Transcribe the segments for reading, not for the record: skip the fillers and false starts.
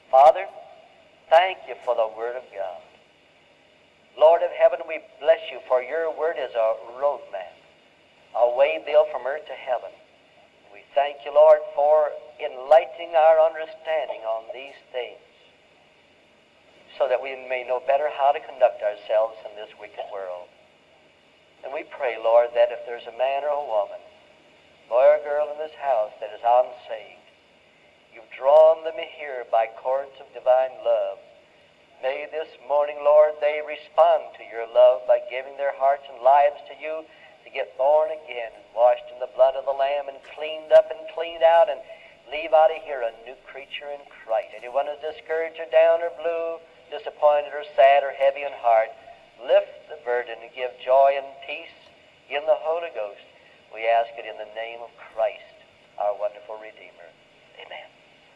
Father, thank you for the Word of God. Lord of heaven, we bless you for your Word is a roadmap, a way built from earth to heaven. We thank you, Lord, for enlightening our understanding on these things so that we may know better how to conduct ourselves in this wicked world. And we pray, Lord, that if there's a man or a woman, boy or girl in this house that is unsaved, you've drawn them here by cords of divine love. May this morning, Lord, they respond to your love by giving their hearts and lives to you to get born again and washed in the blood of the Lamb and cleaned up and cleaned out and leave out of here a new creature in Christ. Anyone who's discouraged or down or blue, disappointed or sad or heavy in heart, lift the burden and give joy and peace in the Holy Ghost. We ask it in the name of Christ, our wonderful Redeemer. Amen.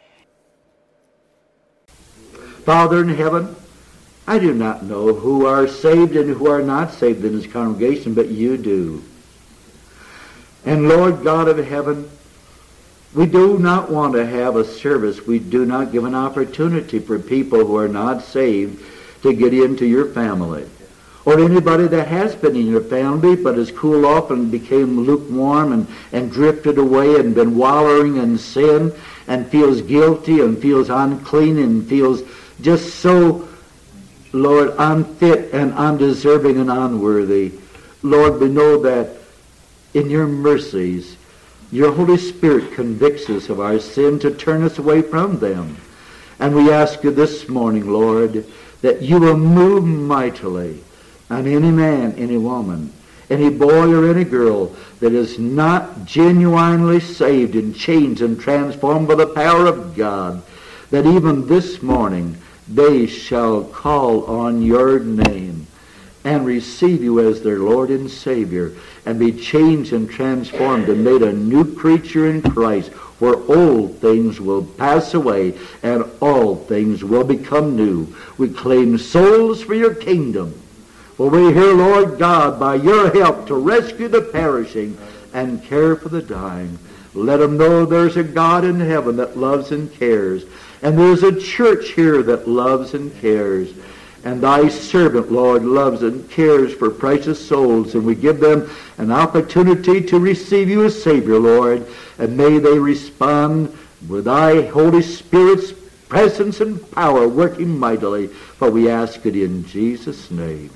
Father in heaven, I do not know who are saved and who are not saved in this congregation, but you do. And Lord God of heaven, we do not want to have a service. We do not give an opportunity for people who are not saved to get into your family. Or anybody that has been in your family but has cooled off and became lukewarm and drifted away and been wallowing in sin and feels guilty and feels unclean and feels just so, Lord, unfit and undeserving and unworthy. Lord, we know that in your mercies, your Holy Spirit convicts us of our sin to turn us away from them. And we ask you this morning, Lord, that you will move mightily on any man, any woman, any boy or any girl that is not genuinely saved and changed and transformed by the power of God, that even this morning they shall call on your name and receive you as their Lord and Savior and be changed and transformed and made a new creature in Christ, where old things will pass away and all things will become new. We claim souls for your kingdom. For we're here, Lord God, by your help to rescue the perishing and care for the dying. Let them know there's a God in heaven that loves and cares. And there's a church here that loves and cares. And thy servant, Lord, loves and cares for precious souls. And we give them an opportunity to receive you as Savior, Lord. And may they respond with thy Holy Spirit's presence and power working mightily. For we ask it in Jesus' name.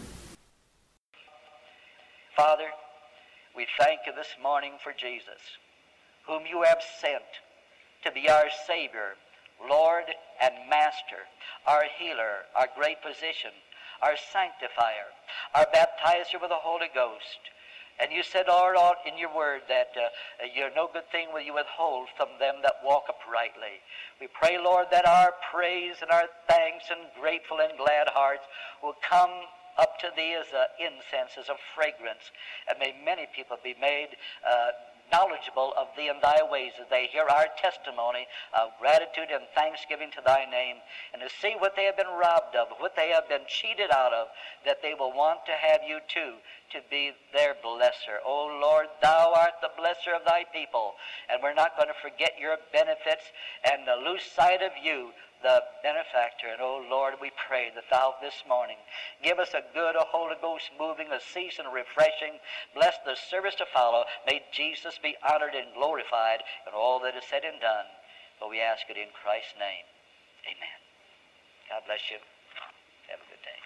Father, we thank you this morning for Jesus, whom you have sent to be our Savior, Lord and Master, our healer, our great physician, our sanctifier, our baptizer with the Holy Ghost. And you said, Lord, in your word that no good thing will you withhold from them that walk uprightly. We pray, Lord, that our praise and our thanks and grateful and glad hearts will come up to thee as incense, as a fragrance. And may many people be made knowledgeable of thee and thy ways as they hear our testimony of gratitude and thanksgiving to thy name, and to see what they have been robbed of, what they have been cheated out of, that they will want to have you too to be their blesser. O Lord, thou art the blesser of thy people, and we're not going to forget your benefits and lose sight of you, the benefactor. And oh Lord, we pray that thou this morning give us a good, a Holy Ghost moving, a season of refreshing. Bless the service to follow. May Jesus be honored and glorified in all that is said and done. For we ask it in Christ's name. Amen. God bless you. Have a good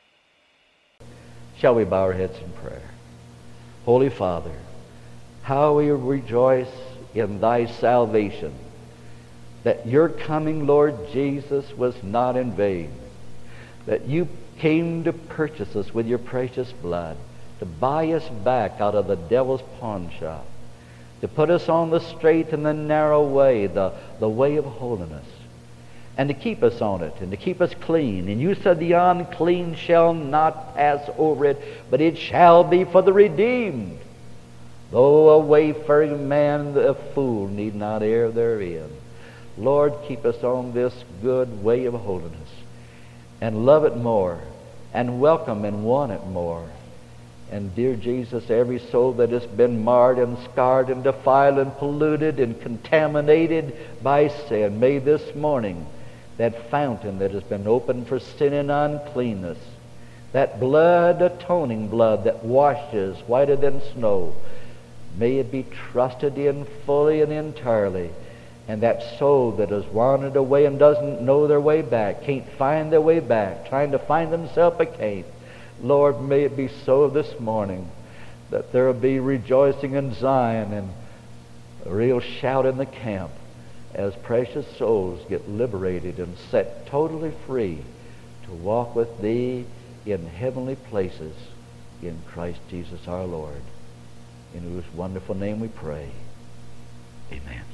day. Shall we bow our heads in prayer? Holy Father, how we rejoice in thy salvation, that your coming, Lord Jesus, was not in vain, that you came to purchase us with your precious blood, to buy us back out of the devil's pawn shop, to put us on the straight and the narrow way, the way of holiness, and to keep us on it, and to keep us clean. And you said the unclean shall not pass over it, but it shall be for the redeemed. Though a wayfaring man, a fool, need not err therein. Lord, keep us on this good way of holiness, and love it more, and welcome and want it more. And dear Jesus, every soul that has been marred and scarred and defiled and polluted and contaminated by sin, may this morning that fountain that has been opened for sin and uncleanness, that blood, atoning blood that washes whiter than snow, may it be trusted in fully and entirely. And that soul that has wandered away and doesn't know their way back, can't find their way back, trying to find themselves but can't, Lord, may it be so this morning that there will be rejoicing in Zion and a real shout in the camp as precious souls get liberated and set totally free to walk with Thee in heavenly places in Christ Jesus our Lord, in whose wonderful name we pray. Amen.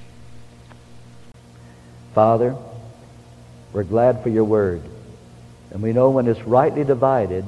Father, we're glad for Your Word, and we know when it's rightly divided,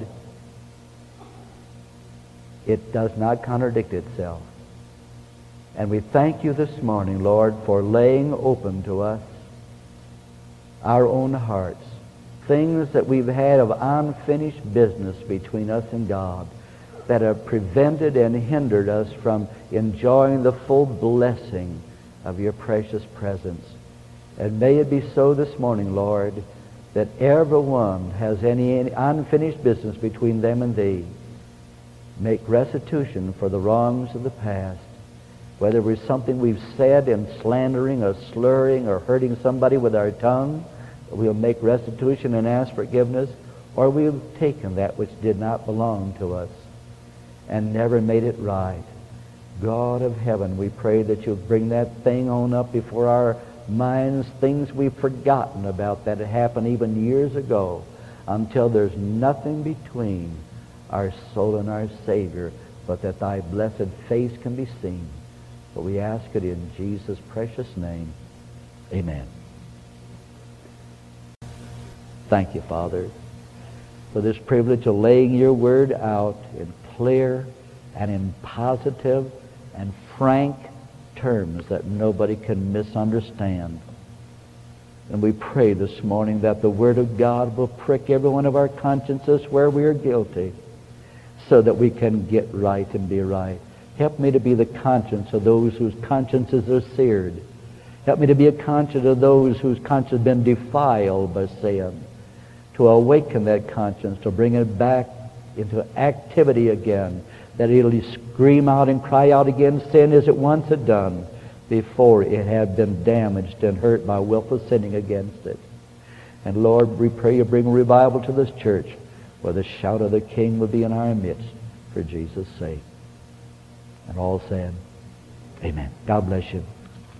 it does not contradict itself. And we thank You this morning, Lord, for laying open to us our own hearts, things that we've had of unfinished business between us and God that have prevented and hindered us from enjoying the full blessing of Your precious presence. And may it be so this morning, Lord, that everyone has any unfinished business between them and Thee. Make restitution for the wrongs of the past, whether it was something we've said in slandering or slurring or hurting somebody with our tongue. We'll make restitution and ask forgiveness, or we've taken that which did not belong to us and never made it right. God of heaven, we pray that You'll bring that thing on up before our minds, things we've forgotten about that had happened even years ago, until there's nothing between our soul and our Savior, but that Thy blessed face can be seen. But we ask it in Jesus' precious name. Amen. Thank You, Father, for this privilege of laying Your Word out in clear and in positive and frank terms that nobody can misunderstand. And we pray this morning that the Word of God will prick every one of our consciences where we are guilty, so that we can get right and be right. Help me to be the conscience of those whose consciences are seared. Help me to be a conscience of those whose conscience has been defiled by sin, to awaken that conscience, to bring it back into activity again, that it'll scream out and cry out against sin as it once had done before it had been damaged and hurt by willful sinning against it. And Lord, we pray You bring revival to this church, where the shout of the King will be in our midst for Jesus' sake. And all said, Amen. God bless you.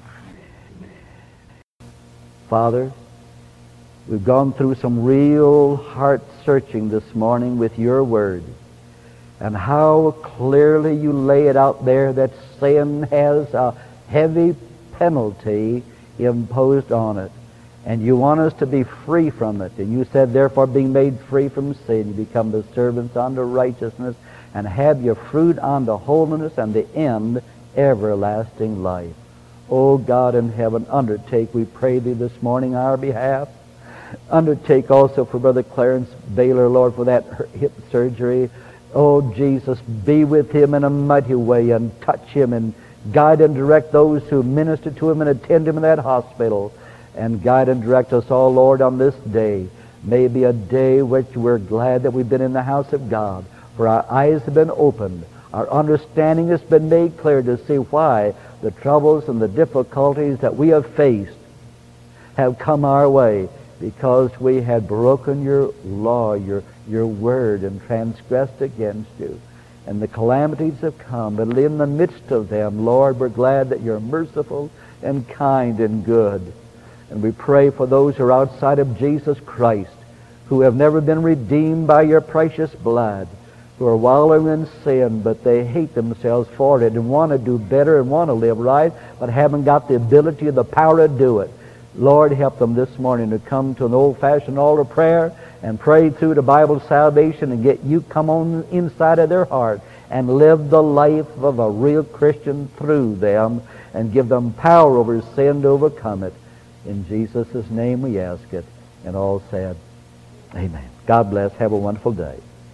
Father, we've gone through some real heart searching this morning with Your Word, and how clearly You lay it out there that sin has a heavy penalty imposed on it. And You want us to be free from it. And You said, therefore, being made free from sin, you become the servants unto righteousness, and have your fruit unto holiness, and the end, everlasting life. O God in heaven, undertake, we pray Thee this morning, our behalf. Undertake also for Brother Clarence Baylor, Lord, for that hip surgery. Oh, Jesus, be with him in a mighty way, and touch him, and guide and direct those who minister to him and attend him in that hospital. And guide and direct us all, Lord, on this day. May it be a day which we're glad that we've been in the house of God, for our eyes have been opened. Our understanding has been made clear to see why the troubles and the difficulties that we have faced have come our way, because we had broken Your law, Your Word, and transgressed against You. And the calamities have come, but in the midst of them, Lord, we're glad that You're merciful and kind and good. And we pray for those who are outside of Jesus Christ, who have never been redeemed by Your precious blood, who are wallowing in sin, but they hate themselves for it and want to do better and want to live right, but haven't got the ability or the power to do it. Lord, help them this morning to come to an old-fashioned altar prayer and pray through the Bible salvation and get You come on inside of their heart and live the life of a real Christian through them, and give them power over sin to overcome it. In Jesus' name we ask it. And all said, Amen. God bless. Have a wonderful day.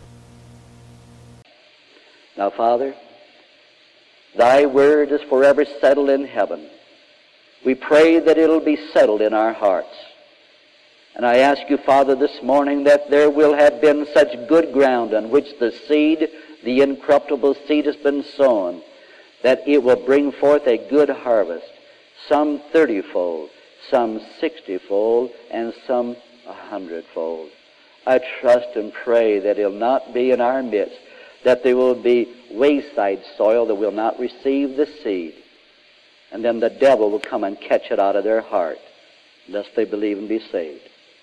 Now, Father, Thy Word is forever settled in heaven. We pray that it'll be settled in our hearts. And I ask you, Father, this morning that there will have been such good ground on which the seed, the incorruptible seed, has been sown, that it will bring forth a good harvest, some 30-fold, some 60-fold, and some 100-fold. I trust and pray that it will not be in our midst, that there will be wayside soil that will not receive the seed, and then the devil will come and catch it out of their heart, lest they believe and be saved.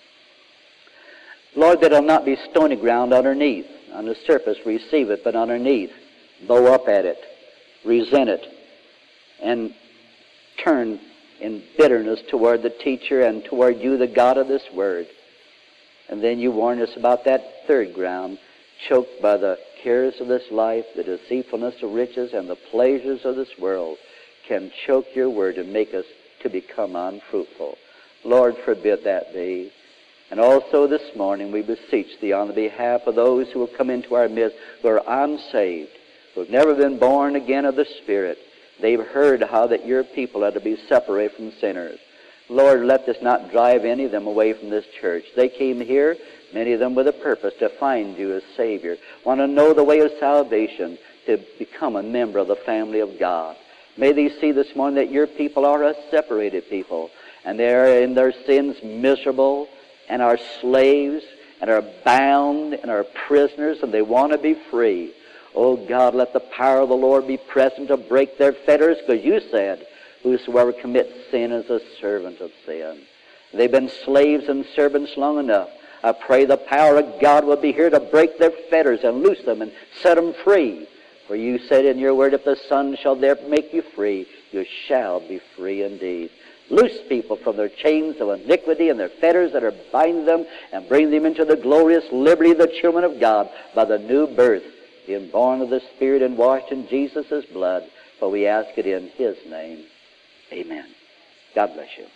Lord, that it will not be stony ground underneath. On the surface receive it, but underneath bow up at it, resent it, and turn in bitterness toward the teacher and toward you, the God of this word. And then you warn us about that third ground, choked by the cares of this life, the deceitfulness of riches, and the pleasures of this world, can choke your word and make us to become unfruitful. Lord, forbid that be. And also this morning we beseech thee on the behalf of those who will come into our midst who are unsaved, who have never been born again of the Spirit. They've heard how that your people are to be separated from sinners. Lord, let this not drive any of them away from this church. They came here, many of them with a purpose to find you as Savior, want to know the way of salvation, to become a member of the family of God. May they see this morning that your people are a separated people, and they are in their sins miserable, and are slaves, and are bound, and are prisoners, and they want to be free. Oh God, let the power of the Lord be present to break their fetters, because you said, whosoever commits sin is a servant of sin. They've been slaves and servants long enough. I pray the power of God will be here to break their fetters and loose them and set them free. For you said in your word, if the Son shall therefore make you free, you shall be free indeed. Loose people from their chains of iniquity and their fetters that are binding them, and bring them into the glorious liberty of the children of God by the new birth, being born of the Spirit and washed in Jesus' blood. For we ask it in his name. Amen. God bless you.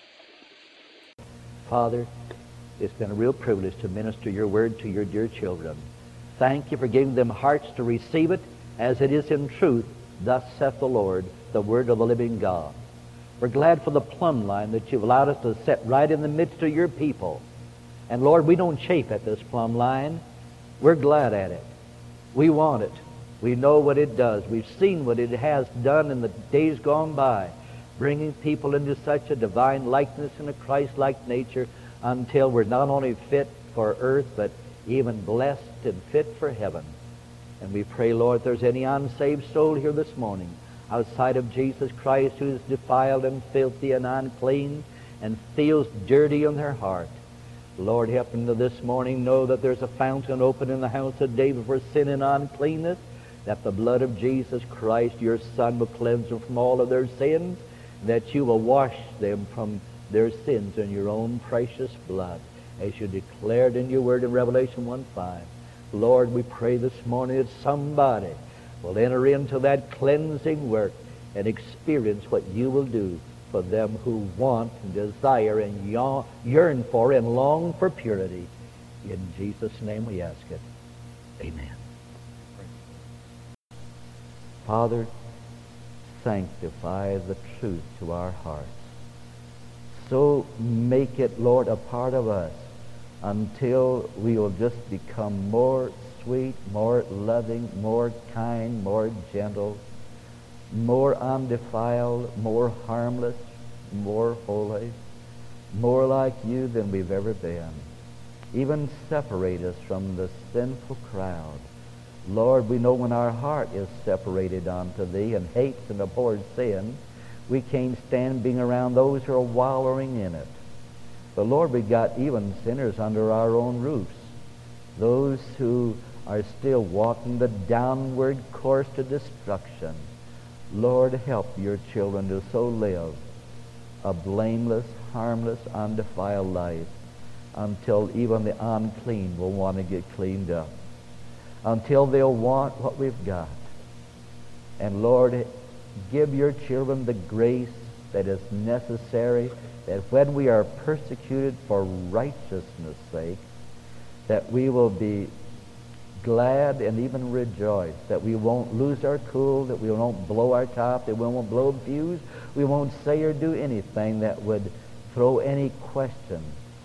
Father, it's been a real privilege to minister your word to your dear children. Thank you for giving them hearts to receive it as it is in truth. Thus saith the Lord, the word of the living God. We're glad for the plumb line that you've allowed us to set right in the midst of your people. And Lord, we don't chafe at this plumb line. We're glad at it. We want it. We know what it does. We've seen what it has done in the days gone by, bringing people into such a divine likeness and a Christ-like nature until we're not only fit for earth, but even blessed and fit for heaven. And we pray, Lord, if there's any unsaved soul here this morning, outside of Jesus Christ, who is defiled and filthy and unclean and feels dirty in their heart, Lord, help them to this morning know that there's a fountain open in the house of David for sin and uncleanness, that the blood of Jesus Christ, your Son, will cleanse them from all of their sins, that you will wash them from their sins in your own precious blood, as you declared in your word in Revelation 1:5. Lord, we pray this morning that somebody will enter into that cleansing work and experience what you will do for them who want and desire and yearn for and long for purity. In Jesus' name we ask it. Amen. Father, sanctify the truth to our hearts. So make it, Lord, a part of us until we will just become more sweet, more loving, more kind, more gentle, more undefiled, more harmless, more holy, more like you than we've ever been. Even separate us from the sinful crowd. Lord, we know when our heart is separated unto thee and hates and abhors sin, we can't stand being around those who are wallowing in it. But Lord, we got even sinners under our own roofs, those who are still walking the downward course to destruction. Lord, help your children to so live a blameless, harmless, undefiled life until even the unclean will want to get cleaned up, until they'll want what we've got. And Lord, give your children the grace that is necessary, that when we are persecuted for righteousness' sake, that we will be glad and even rejoice, that we won't lose our cool, that we won't blow our top, that we won't blow the fuse, we won't say or do anything that would throw any question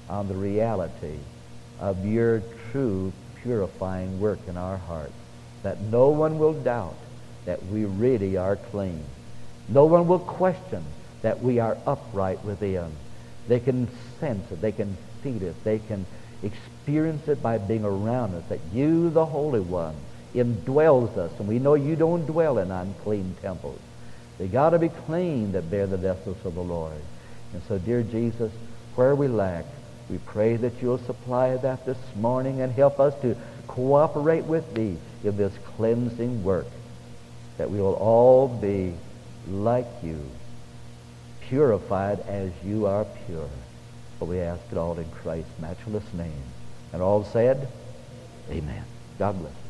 on the reality of your true purifying work in our hearts, that no one will doubt that we really are clean. No one will question that we are upright within. They can sense it. They can feel it. They can experience it by being around us, that you, the Holy One, indwells us. And we know you don't dwell in unclean temples. They got to be clean that bear the vessels of the Lord. And so, dear Jesus, where we lack, we pray that you'll supply that this morning and help us to cooperate with thee in this cleansing work, that we will all be like you, purified as you are pure. But we ask it all in Christ's matchless name. And all said, amen. God bless.